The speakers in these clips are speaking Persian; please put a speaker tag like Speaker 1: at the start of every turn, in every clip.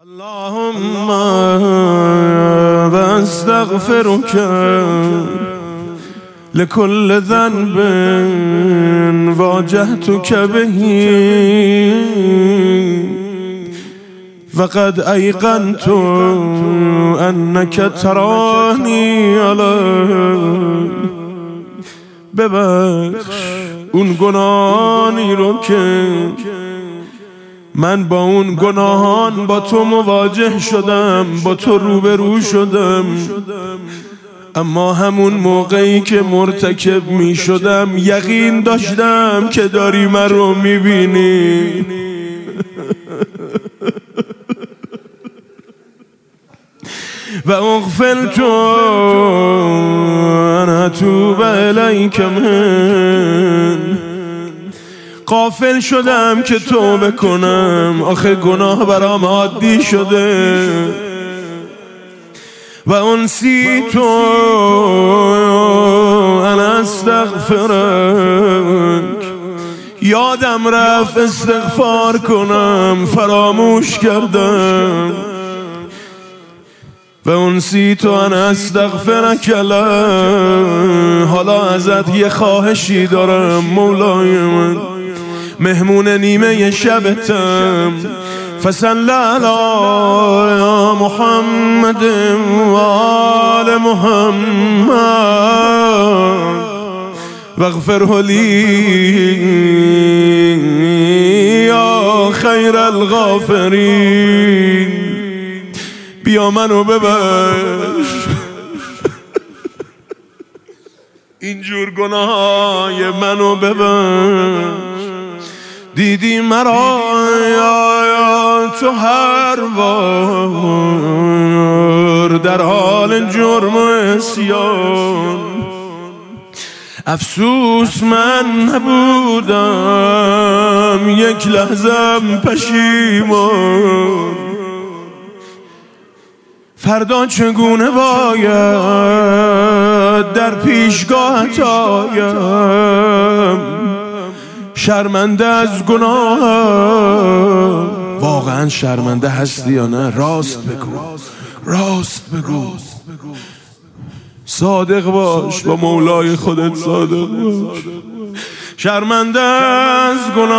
Speaker 1: اللهم واستغفرك لكل ذنب واجهتك به وقد أيقنت أنك تراني عليه. ببخش اون گناهانی رو که من با اون گناهان با تو مواجه شدم، با تو روبرو شدم، اما همون موقعی که مرتکب می شدم یقین داشتم که داری من رو می بینی. و اغفلت ان اتوب الیک من، غافل شدم که توبه کنم، آخه گناه برام عادی شده. و انسیت ان استغفرک، یادم رفت استغفار کنم، فراموش کردم. و انسیت ان استغفرک له، حالا ازت یه خواهشی دارم مولای من، مهمون نیمه شبتم، فصل علی محمد و آل محمد واغفره لی یا خیر الغافرین. بیا منو ببخش، اینجور گناهای منو ببخش. دیدی مرا یا تو هر بار در حال جرم و عصیان، افسوس من نبودم یک لحظم پشیمان. فردا چگونه باید در پیشگاهت آیم، شرمنده از گناه. واقعا شرمنده هستی یا نه؟ راست بگو، راست بگو، صادق باش با مولای خودت، صادق باش. شرمنده از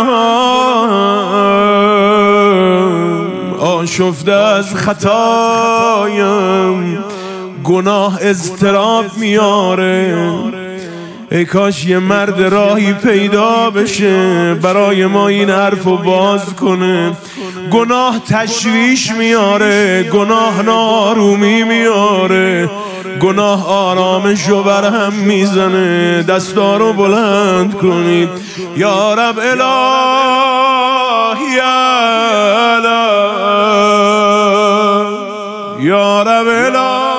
Speaker 1: گناه، آشفته از خطایم، گناه اضطراب میاره. ای کاش یه مرد راهی پیدا بشه برای ما این حرفو باز کنه. گناه تشویش میاره، گناه ناآرومی میاره، گناه آرامشو برهم میزنه. دستا رو بلند کنید. یا رب الهی اعلی، یا رب الهی